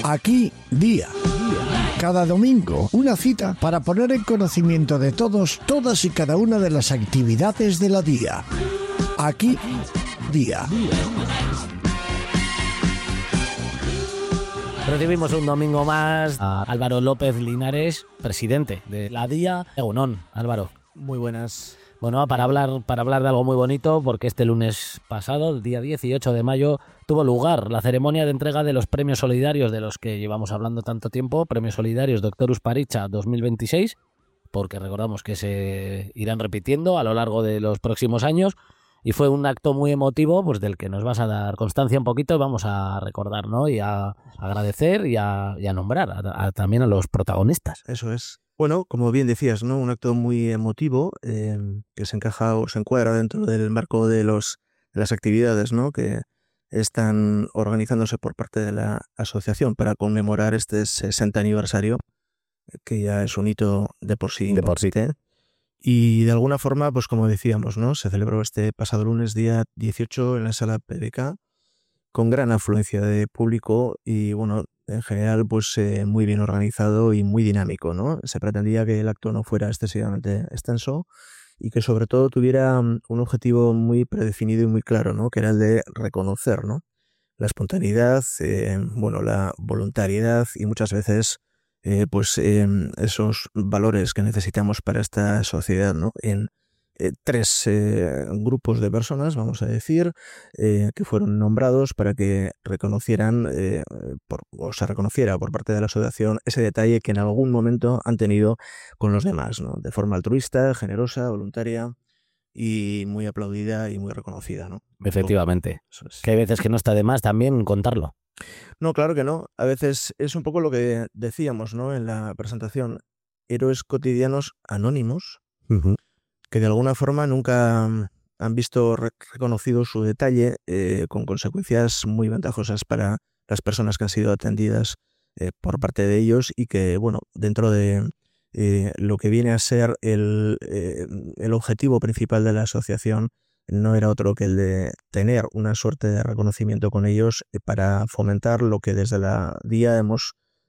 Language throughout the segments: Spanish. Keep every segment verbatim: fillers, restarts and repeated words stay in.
Aquí, día. Cada domingo, una cita para poner en conocimiento de todos, todas y cada una de las actividades de la día. Aquí, día. Recibimos un domingo más a Álvaro López Linares, presidente de la Día. Egunon, Álvaro. Muy buenas. Bueno, para hablar, para hablar de algo muy bonito, porque este lunes pasado, el día dieciocho de mayo, tuvo lugar la ceremonia de entrega de los premios solidarios de los que llevamos hablando tanto tiempo, Premios Solidarios Doctorus Paricha dos mil veintiséis, porque recordamos que se irán repitiendo a lo largo de los próximos años, y fue un acto muy emotivo, pues del que nos vas a dar constancia un poquito y vamos a recordar, ¿no? Y a agradecer y a, y a nombrar a, a, también a los protagonistas. Eso es. Bueno, como bien decías, ¿no? Un acto muy emotivo eh, que se encaja o se encuadra dentro del marco de, los, de las actividades, ¿no? Que están organizándose por parte de la asociación para conmemorar este sesenta aniversario, que ya es un hito de por sí. De por sí. Y de alguna forma, pues como decíamos, ¿no? Se celebró este pasado lunes, día dieciocho, en la sala P B K, con gran afluencia de público y, bueno, en general, pues eh, muy bien organizado y muy dinámico, ¿no? Se pretendía que el acto no fuera excesivamente extenso y que sobre todo tuviera un objetivo muy predefinido y muy claro, ¿no? Que era el de reconocer, ¿no? La espontaneidad, eh, bueno, la voluntariedad y muchas veces eh, pues eh, esos valores que necesitamos para esta sociedad, ¿no? En Eh, tres eh, grupos de personas, vamos a decir, eh, que fueron nombrados para que reconocieran eh, por, o se reconociera por parte de la asociación ese detalle que en algún momento han tenido con los demás, ¿no? De forma altruista, generosa, voluntaria y muy aplaudida y muy reconocida, ¿no? Efectivamente. Eso es. Que hay veces que no está de más también contarlo. No, claro que no. A veces es un poco lo que decíamos, ¿no? En la presentación. Héroes cotidianos anónimos. Uh-huh. Que de alguna forma nunca han visto re- reconocido su detalle, eh, con consecuencias muy ventajosas para las personas que han sido atendidas eh, por parte de ellos y que, bueno, dentro de eh, lo que viene a ser el, eh, el objetivo principal de la asociación no era otro que el de tener una suerte de reconocimiento con ellos eh, para fomentar lo que desde la Día hemos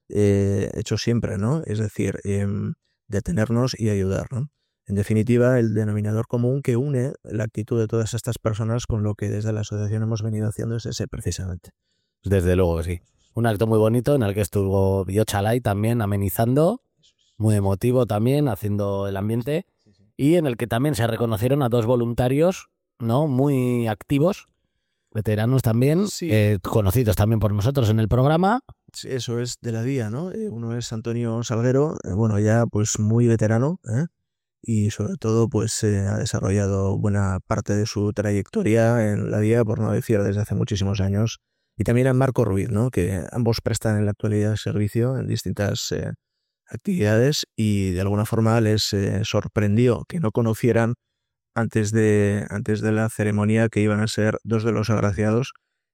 eh, hecho siempre, ¿no? Es decir, eh, detenernos y ayudar, ¿no? En definitiva, el denominador común que une la actitud de todas estas personas con lo que desde la asociación hemos venido haciendo es ese precisamente. Desde luego que sí. Un acto muy bonito en el que estuvo Biochalai también amenizando, muy emotivo también, haciendo el ambiente, y en el que también se reconocieron a dos voluntarios, ¿no? Muy activos, veteranos también, Sí. eh, conocidos también por nosotros en el programa. Sí, eso es de la Día, ¿no? Eh, uno es Antonio Salguero, eh, bueno, ya pues muy veterano, ¿eh? Y sobre todo pues eh, ha desarrollado buena parte de su trayectoria en la Día, por no decir desde hace muchísimos años. Y también a Marco Ruiz, ¿no? Que ambos prestan en la actualidad servicio en distintas eh, actividades y de alguna forma les eh, sorprendió que no conocieran antes de, antes de la ceremonia que iban a ser dos de los agraciados.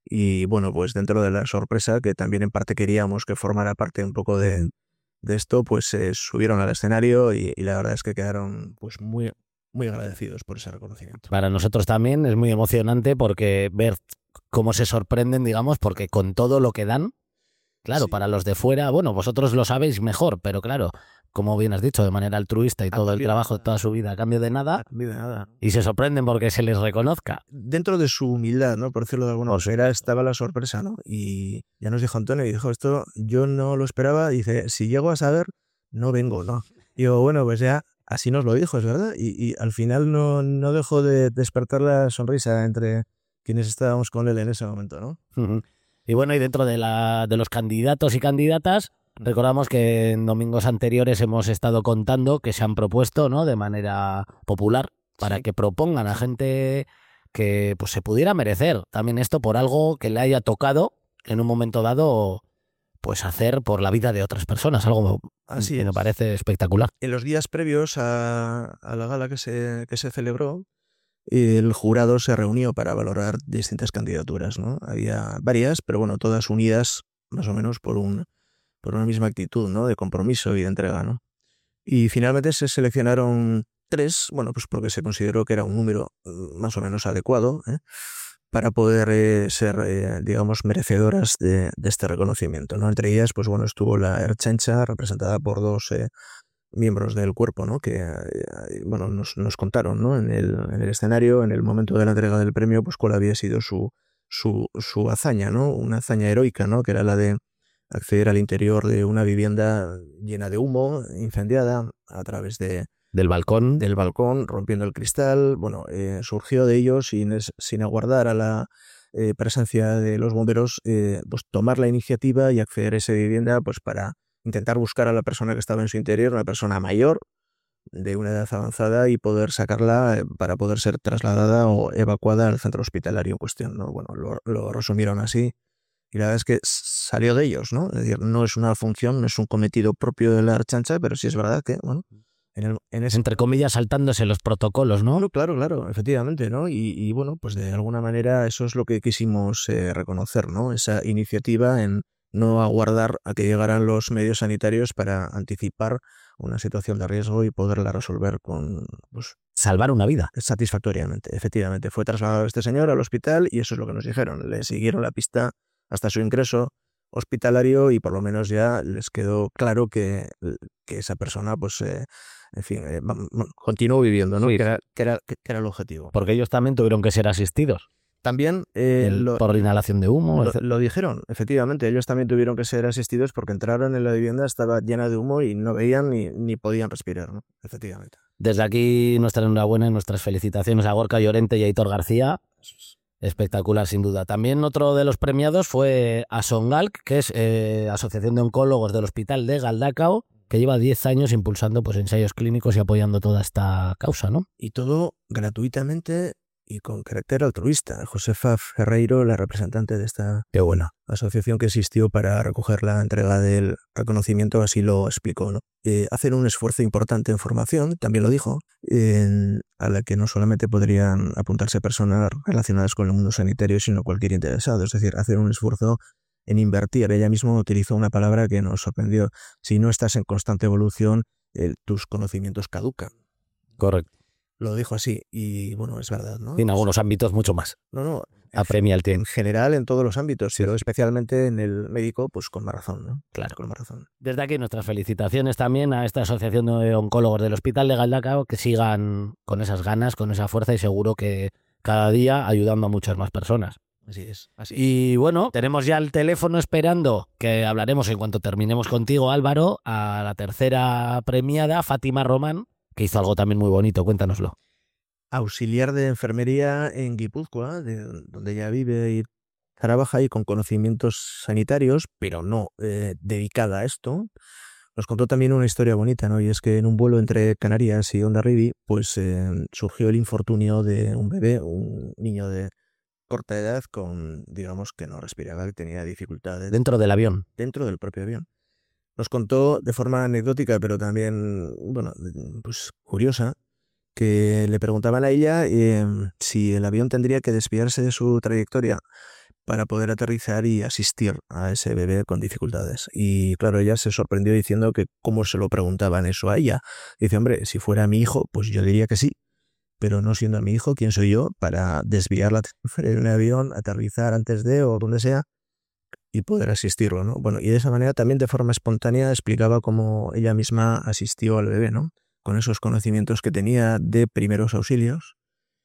Y bueno, pues dentro de la sorpresa, que también en parte queríamos que formara parte un poco de... de esto, pues se eh, subieron al escenario y, y la verdad es que quedaron pues muy, muy agradecidos por ese reconocimiento. Para nosotros también es muy emocionante porque ver cómo se sorprenden, digamos, porque con todo lo que dan, claro, Sí. para los de fuera, bueno, vosotros lo sabéis mejor, pero claro, como bien has dicho, de manera altruista y A todo el cambio de trabajo de nada. toda su vida a cambio de nada, A cambio de nada. y se sorprenden porque se les reconozca. Dentro de su humildad, ¿no? Por decirlo de alguna Por manera, estaba la sorpresa, ¿no? Y ya nos dijo Antonio, y dijo, esto yo no lo esperaba, dice, si llego a saber, no vengo, ¿no? Y digo, bueno, pues ya así nos lo dijo, es verdad, y, y al final no, no dejó de despertar la sonrisa entre quienes estábamos con él en ese momento, ¿no? Uh-huh. Y bueno, y dentro de, la, de los candidatos y candidatas, recordamos que en domingos anteriores hemos estado contando que se han propuesto, ¿no? De manera popular para Sí. que propongan a gente que pues se pudiera merecer también esto por algo que le haya tocado en un momento dado pues hacer por la vida de otras personas, algo Así que es. me parece espectacular. En los días previos a, a la gala que se, que se celebró, el jurado se reunió para valorar distintas candidaturas, ¿no? Había varias, pero bueno, todas unidas más o menos por un por una misma actitud, ¿no? De compromiso y de entrega, ¿no? Y finalmente se seleccionaron tres, bueno, pues porque se consideró que era un número uh, más o menos adecuado, ¿eh? para poder eh, ser, eh, digamos, merecedoras de, de este reconocimiento, ¿no? Entre ellas, pues bueno, estuvo la Ertzaintza, representada por dos eh, miembros del cuerpo, ¿no? Que, eh, bueno, nos, nos contaron, ¿no? En el, en el escenario, en el momento de la entrega del premio, pues cuál había sido su, su, su hazaña, ¿no? Una hazaña heroica, ¿no? Que era la de acceder al interior de una vivienda llena de humo, incendiada, a través de Del balcón. del balcón, rompiendo el cristal. Bueno, eh, surgió de ellos sin, sin aguardar a la eh, presencia de los bomberos, eh, pues tomar la iniciativa y acceder a esa vivienda, pues para intentar buscar a la persona que estaba en su interior, una persona mayor, de una edad avanzada, y poder sacarla eh, para poder ser trasladada o evacuada al centro hospitalario en cuestión, ¿no? Bueno, lo, lo resumieron así. Y la verdad es que salió de ellos, ¿no? Es decir, no es una función, no es un cometido propio de la Ertzaintza, pero sí es verdad que, bueno, en, el, en ese... Entre comillas, saltándose los protocolos, ¿no? Claro, claro, claro, efectivamente, ¿no? Y, y bueno, pues de alguna manera eso es lo que quisimos eh, reconocer, ¿no? Esa iniciativa en no aguardar a que llegaran los medios sanitarios para anticipar una situación de riesgo y poderla resolver con, pues, salvar una vida. Satisfactoriamente, efectivamente. Fue trasladado este señor al hospital y eso es lo que nos dijeron. Le siguieron la pista hasta su ingreso hospitalario y por lo menos ya les quedó claro que, que esa persona, pues, eh, en fin, eh, continuó viviendo, ¿no? Sí. Que, era, que, era, que era el objetivo. Porque ellos también tuvieron que ser asistidos. También eh, El, lo, por inhalación de humo. Lo, lo dijeron, efectivamente. Ellos también tuvieron que ser asistidos porque entraron en la vivienda, estaba llena de humo y no veían ni, ni podían respirar, ¿no? Efectivamente. Desde aquí nuestra enhorabuena y nuestras felicitaciones a Gorka Llorente y a Aitor García. Espectacular, sin duda. También otro de los premiados fue Asongalk, que es eh, Asociación de Oncólogos del Hospital de Galdakao, que lleva diez años impulsando pues, ensayos clínicos y apoyando toda esta causa, ¿no? Y todo gratuitamente y con carácter altruista. Josefa Ferreiro, la representante de esta Qué buena. asociación que existió para recoger la entrega del reconocimiento, así lo explicó, ¿no? Eh, hacen un esfuerzo importante en formación, también lo dijo, en, a la que no solamente podrían apuntarse personas relacionadas con el mundo sanitario, sino cualquier interesado. Es decir, hacen un esfuerzo en invertir. Ella misma utilizó una palabra que nos sorprendió. Si no estás en constante evolución, eh, tus conocimientos caducan. Correcto. Lo dijo así y bueno, es verdad, ¿no? Y en algunos ámbitos mucho más. No, no. Apremia el tiempo. En general, en todos los ámbitos, sí, pero especialmente en el médico, pues con más razón, ¿no? Claro, con más razón. Desde aquí nuestras felicitaciones también a esta Asociación de Oncólogos del Hospital de Galdakao, que sigan con esas ganas, con esa fuerza y seguro que cada día ayudando a muchas más personas. Así es. Así. Y bueno, tenemos ya el teléfono esperando, que hablaremos en cuanto terminemos contigo, Álvaro, a la tercera premiada, Fátima Román, que hizo algo también muy bonito. Cuéntanoslo. Auxiliar de enfermería en Guipúzcoa, de donde ella vive y trabaja ahí con conocimientos sanitarios, pero no eh, dedicada a esto. Nos contó también una historia bonita, ¿no? Y es que en un vuelo entre Canarias y Hondarribia, pues eh, surgió el infortunio de un bebé, un niño de corta edad con, digamos, que no respiraba, que tenía dificultades. Dentro del avión. Dentro del propio avión. Nos contó de forma anecdótica, pero también, bueno, pues curiosa, que le preguntaban a ella eh, si el avión tendría que desviarse de su trayectoria para poder aterrizar y asistir a ese bebé con dificultades. Y claro, ella se sorprendió diciendo que cómo se lo preguntaban eso a ella. Dice, hombre, si fuera mi hijo, pues yo diría que sí. Pero no siendo mi hijo, ¿quién soy yo para desviar la trayectoria de un avión, aterrizar antes de o donde sea y poder asistirlo, ¿no? Bueno, y de esa manera también de forma espontánea explicaba cómo ella misma asistió al bebé, ¿no? Con esos conocimientos que tenía de primeros auxilios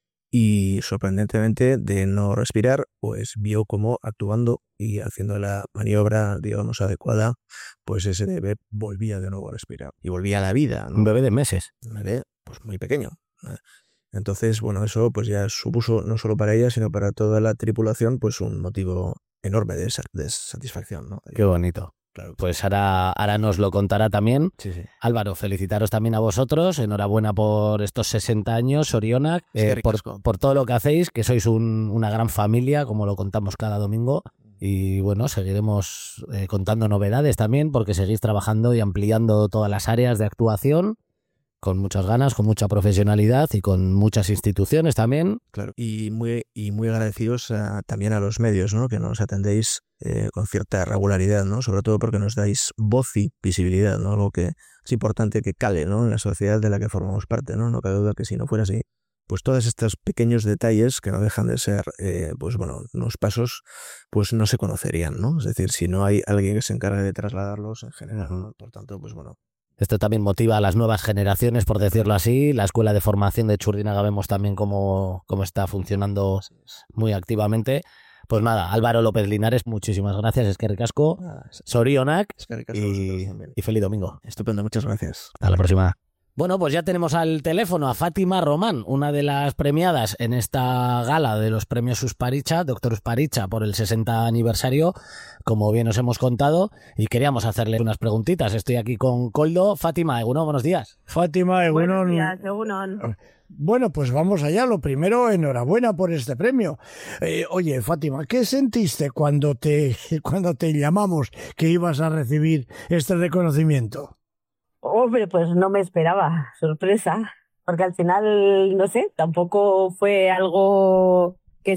y sorprendentemente de no respirar, pues vio cómo actuando y haciendo la maniobra, digamos, adecuada, pues ese bebé volvía de nuevo a respirar y volvía a la vida, ¿no? Un bebé de meses. Un bebé, pues muy pequeño. Entonces, bueno, eso pues ya supuso no solo para ella, sino para toda la tripulación, pues un motivo enorme de, de satisfacción, ¿no? Qué bonito. Claro. Pues ahora, ahora nos lo contará también. Sí, sí. Álvaro, felicitaros también a vosotros. Enhorabuena por estos sesenta años, Oriona, eh, por, por todo lo que hacéis, que sois un, una gran familia, como lo contamos cada domingo. Y bueno, seguiremos eh, contando novedades también, porque seguís trabajando y ampliando todas las áreas de actuación, con muchas ganas, con mucha profesionalidad y con muchas instituciones también. Claro, y muy, y muy agradecidos a, también a los medios, ¿no? Que nos atendéis eh, con cierta regularidad, ¿no? Sobre todo porque nos dais voz y visibilidad, ¿no? Algo que es importante que cale, ¿no? En la sociedad de la que formamos parte, ¿no? No cabe duda que si no fuera así, pues todos estos pequeños detalles que no dejan de ser, eh, pues bueno, unos pasos, pues no se conocerían, ¿no? Es decir, si no hay alguien que se encargue de trasladarlos en general, ¿no? Por tanto, pues bueno. Esto también motiva a las nuevas generaciones, por decirlo así. La escuela de formación de Txurdinaga vemos también cómo, cómo está funcionando muy activamente. Pues nada, Álvaro López Linares, muchísimas gracias, eskerrik asko, sorionak y, y feliz domingo. Estupendo, muchas gracias. Hasta la próxima. Bueno, pues ya tenemos al teléfono a Fátima Román, una de las premiadas en esta gala de los premios Usparicha, Doctor Usparicha, por el sesenta aniversario, como bien os hemos contado, y queríamos hacerle unas preguntitas. Estoy aquí con Koldo. Fátima, Egunon, buenos días. Fátima, Egunon. Buenos días, Egunon. Bueno, pues vamos allá. Lo primero, enhorabuena por este premio. Eh, oye, Fátima, ¿qué sentiste cuando te, cuando te llamamos que ibas a recibir este reconocimiento? Hombre, pues no me esperaba, sorpresa, porque al final, no sé, tampoco fue algo que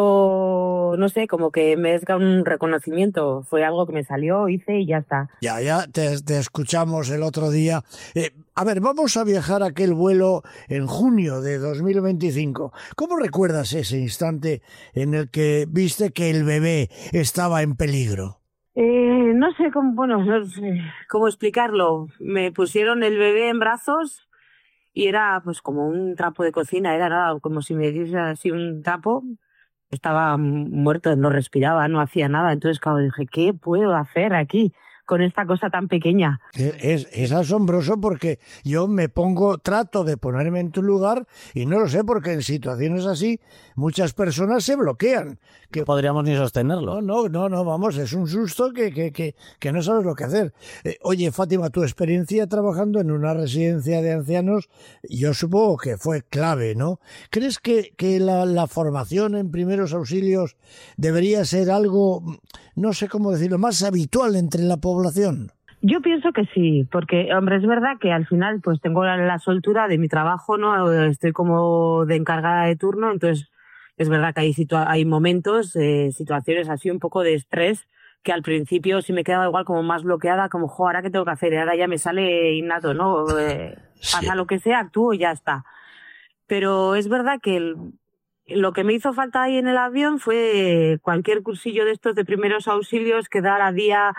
siento, no sé, como que me es un reconocimiento, fue algo que me salió, hice y ya está. Ya, ya, te, te escuchamos el otro día. Eh, a ver, vamos a viajar a aquel vuelo en junio de dos mil veinticinco. ¿Cómo recuerdas ese instante en el que viste que el bebé estaba en peligro? Eh, no sé cómo, bueno, no sé cómo explicarlo. Me pusieron el bebé en brazos y era pues como un trapo de cocina, era nada, como si me diese así un trapo. Estaba muerto, no respiraba, no hacía nada. Entonces, claro, dije, ¿qué puedo hacer aquí con esta cosa tan pequeña? Es, es asombroso porque yo me pongo, trato de ponerme en tu lugar y no lo sé porque en situaciones así muchas personas se bloquean. Que no podríamos ni sostenerlo. No, no, no, no, vamos, es un susto que, que, que, que no sabes lo que hacer. Eh, oye, Fátima, tu experiencia trabajando en una residencia de ancianos, yo supongo que fue clave, ¿no? ¿Crees que, que la, la formación en primeros auxilios debería ser algo, no sé cómo decirlo, más habitual entre la población? Yo pienso que sí, porque, hombre, es verdad que al final pues tengo la, la soltura de mi trabajo, ¿no? Estoy como de encargada de turno, entonces es verdad que hay, situa- hay momentos, eh, situaciones así un poco de estrés, que al principio sí me quedaba igual como más bloqueada, como, jo, ¿ahora qué tengo que hacer? Ahora ya me sale innato, ¿no? Eh, Sí. Pasa lo que sea, actúo y ya está. Pero es verdad que el, lo que me hizo falta ahí en el avión fue cualquier cursillo de estos de primeros auxilios que dar a día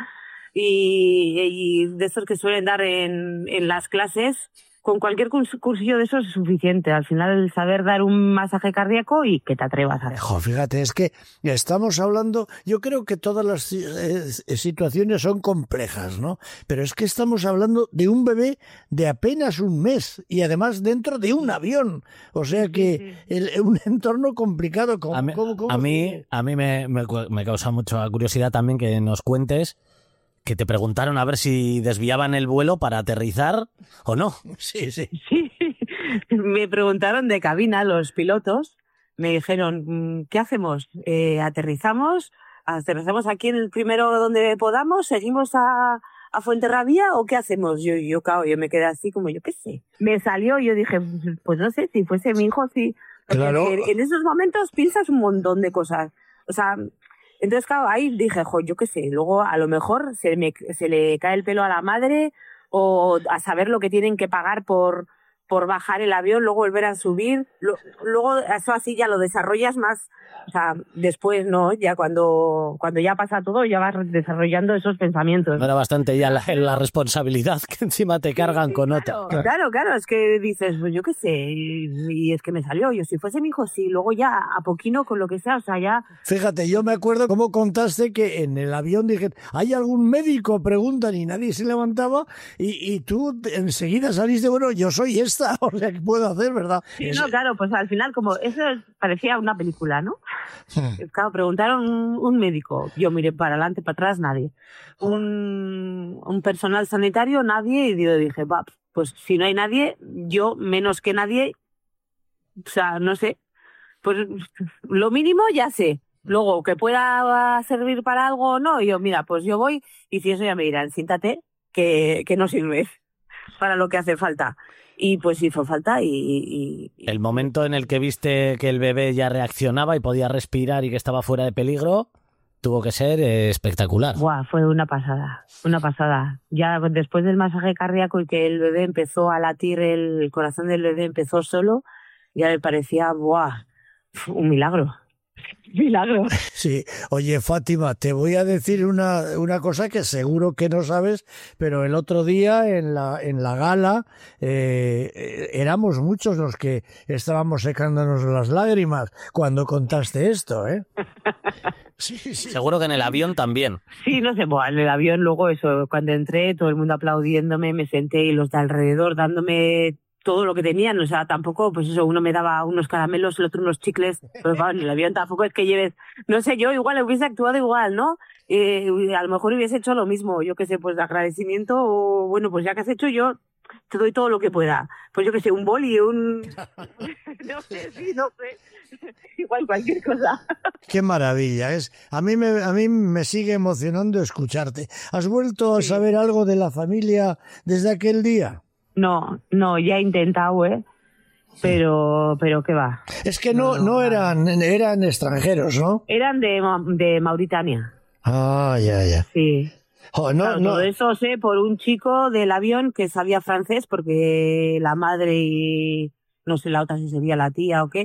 y, y de estos que suelen dar en, en las clases. Con cualquier cursillo de esos es suficiente. Al final, el saber dar un masaje cardíaco y que te atrevas a hacer. Jo, fíjate, es que estamos hablando, yo creo que todas las eh, situaciones son complejas, ¿no? Pero es que estamos hablando de un bebé de apenas un mes y además dentro de un avión. O sea que el, un entorno complicado. ¿Cómo, a mí, cómo, cómo? a mí, a mí me, me, me causa mucha curiosidad también que nos cuentes que te preguntaron a ver si desviaban el vuelo para aterrizar o no. Sí, sí. Sí, me preguntaron de cabina los pilotos, me dijeron, ¿qué hacemos? Eh, ¿Aterrizamos? ¿Aterrizamos aquí en el primero donde podamos? ¿Seguimos a, a Fuenterrabía o qué hacemos? Yo, yo, claro, yo me quedé así como, yo qué sé. Me salió y yo dije, pues no sé, si fuese mi hijo, sí. Porque Claro. en esos momentos piensas un montón de cosas. O sea, entonces, claro, ahí dije, jo, yo qué sé, luego a lo mejor se, me, se le cae el pelo a la madre o a saber lo que tienen que pagar por, por bajar el avión, luego volver a subir. Lo, luego eso así ya lo desarrollas más, o sea, después, ¿no? Ya cuando, cuando ya pasa todo, ya vas desarrollando esos pensamientos. No era bastante ya la, la responsabilidad que encima te cargan Sí, con claro, otra. Claro, claro, es que dices, pues yo qué sé, y, y es que me salió, yo si fuese mi hijo, sí, luego ya a poquino con lo que sea, o sea, ya... Fíjate, yo me acuerdo cómo contaste que en el avión dije, ¿hay algún médico? Preguntan y nadie se levantaba y, y tú enseguida saliste, bueno, yo soy esta, o sea, ¿qué puedo hacer, verdad? Sí, Es- no, claro, pues al final como eso parecía una película, ¿no? Hmm. Claro, preguntaron un, un médico, yo miré para adelante, para atrás, nadie. Un, un personal sanitario, nadie, y yo dije, va, pues si no hay nadie, yo menos que nadie, o sea, no sé, pues lo mínimo ya sé. Luego, que pueda servir para algo o no, yo, mira, pues yo voy, y si eso ya me dirán, siéntate, que, que no sirve para lo que hace falta. Y pues hizo falta y, y, y... El momento en el que viste que el bebé ya reaccionaba y podía respirar y que estaba fuera de peligro tuvo que ser eh, espectacular. Buah, fue una pasada, una pasada. Ya después del masaje cardíaco y que el bebé empezó a latir, el corazón del bebé empezó solo, ya me parecía, ¡buah!, un milagro. Milagro. Sí, oye Fátima, te voy a decir una, una cosa que seguro que no sabes, pero el otro día en la, en la gala eh, éramos muchos los que estábamos secándonos las lágrimas cuando contaste esto, ¿eh? Sí, sí. Seguro que en el avión también. Sí, no sé, bueno, en el avión luego eso, cuando entré, todo el mundo aplaudiéndome, me senté y los de alrededor dándome todo lo que tenían, o sea, tampoco, pues eso, uno me daba unos caramelos, el otro unos chicles, pero claro, en el avión tampoco es que lleves, no sé, yo igual hubiese actuado igual, ¿no? Eh, a lo mejor hubiese hecho lo mismo, yo qué sé, pues de agradecimiento, o bueno, pues ya que has hecho, yo te doy todo lo que pueda, pues yo qué sé, un boli, un... no sé, sí, no sé, igual cualquier cosa. Qué maravilla, es, a mí me, a mí me sigue emocionando escucharte. ¿Has vuelto a saber algo de la familia desde aquel día? No, no, ya he intentado, ¿eh? Pero, pero ¿qué va? Es que no, no, no eran, eran extranjeros, ¿no? Eran de, de Mauritania. Ah, ya, ya. Sí. Oh, no, claro, no. Todo eso sé por un chico del avión que sabía francés, porque la madre y no sé la otra si sería la tía o qué,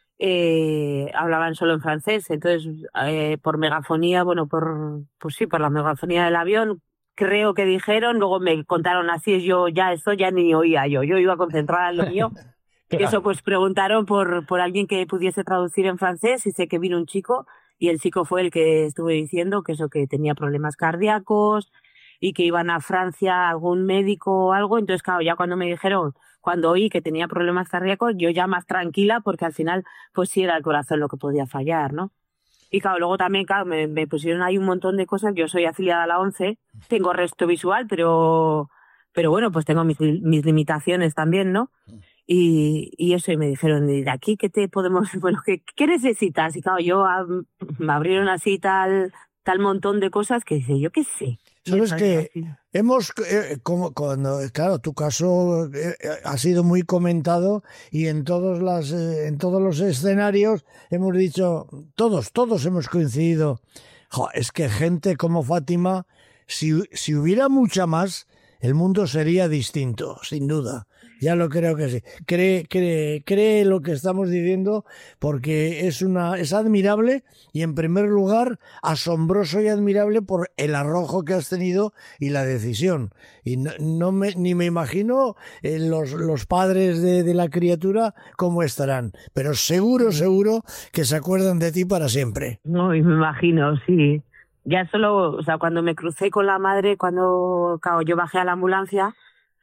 eh, hablaban solo en francés. Entonces, eh, por megafonía, bueno, por, pues sí, por la megafonía del avión, creo que dijeron, luego me contaron así, yo ya eso ya ni oía yo, yo iba concentrada en lo mío. Claro. Eso pues preguntaron por, por alguien que pudiese traducir en francés y sé que vino un chico y el chico fue el que estuve diciendo que eso, que tenía problemas cardíacos y que iban a Francia a algún médico o algo. Entonces claro, ya cuando me dijeron, cuando oí que tenía problemas cardíacos, yo ya más tranquila porque al final pues sí era el corazón lo que podía fallar, ¿no? Y claro, luego también, claro, me, me pusieron ahí un montón de cosas. Yo soy afiliada a la ONCE, tengo resto visual, pero, pero bueno, pues tengo mis, mis limitaciones también, ¿no? Y, y eso, y me dijeron, ¿de aquí qué te podemos, bueno, qué, qué necesitas? Y claro, yo a, me abrieron así tal, tal montón de cosas que dice, yo qué sé. Sabes que hemos, eh, como cuando, claro, tu caso eh, ha sido muy comentado y en todos las, eh, en todos los escenarios hemos dicho, todos, todos hemos coincidido. Jo, es que gente como Fátima, si, si hubiera mucha más, el mundo sería distinto, sin duda. Ya lo creo que sí. Cree, cree, cree lo que estamos diciendo porque es una, es admirable y en primer lugar asombroso y admirable por el arrojo que has tenido y la decisión. Y no, no me, ni me imagino eh, los, los padres de, de la criatura cómo estarán. Pero seguro, seguro que se acuerdan de ti para siempre. No, y me imagino, sí. Ya solo, o sea, cuando me crucé con la madre, cuando, claro, yo bajé a la ambulancia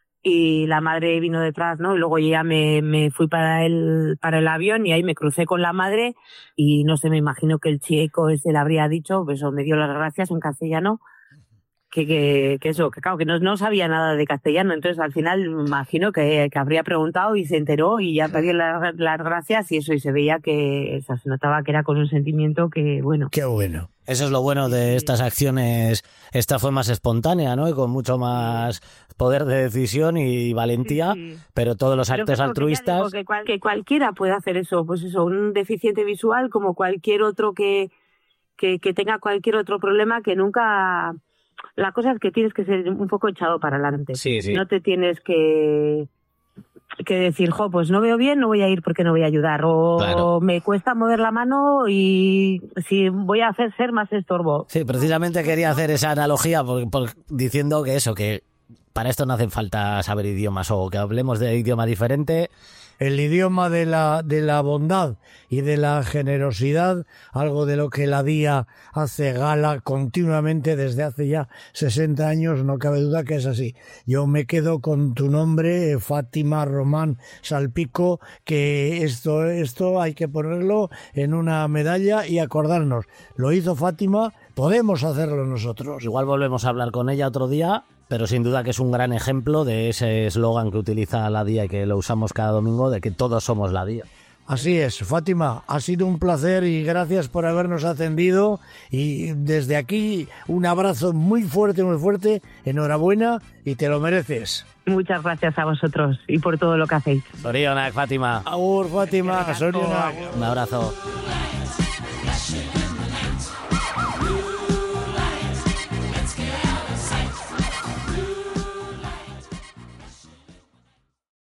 y la madre vino detrás, ¿no? Y luego ya me, me fui para el, para el avión y ahí me crucé con la madre y no sé, me imagino que el chico ese le habría dicho, pues eso, me dio las gracias en castellano, que, que, que eso, que claro, que no, no sabía nada de castellano, entonces al final me imagino que, que habría preguntado y se enteró y ya me dio las, las gracias y eso, y se veía que, o sea, se notaba que era con un sentimiento que, bueno. Qué bueno. Eso es lo bueno de estas acciones. Esta fue más espontánea, ¿no? Y con mucho más poder de decisión y valentía, sí, sí. Pero todos los actos altruistas... Que, que, cual, que cualquiera puede hacer eso, pues eso, un deficiente visual como cualquier otro que, que, que tenga cualquier otro problema, que nunca... La cosa es que tienes que ser un poco echado para adelante. Sí, sí. No te tienes que... que decir, jo, pues no veo bien, no voy a ir porque no voy a ayudar, o claro, me cuesta mover la mano y si voy a hacer ser más estorbo. Sí, precisamente quería hacer esa analogía por, por, diciendo que eso, que para esto no hace falta saber idiomas o que hablemos de idioma diferente. El idioma de la, de la bondad y de la generosidad, algo de lo que la D I A hace gala continuamente desde hace ya sesenta años, no cabe duda que es así. Yo me quedo con tu nombre, Fátima Román Salpico, que esto, esto hay que ponerlo en una medalla y acordarnos. Lo hizo Fátima, podemos hacerlo nosotros. Igual volvemos a hablar con ella otro día, pero sin duda que es un gran ejemplo de ese eslogan que utiliza la D I A y que lo usamos cada domingo, de que todos somos la D I A. Así es, Fátima, ha sido un placer y gracias por habernos atendido y desde aquí un abrazo muy fuerte, muy fuerte, enhorabuena y te lo mereces. Muchas gracias a vosotros y por todo lo que hacéis. Sorionak, Fátima. Agur, Fátima, sorionak. Un abrazo.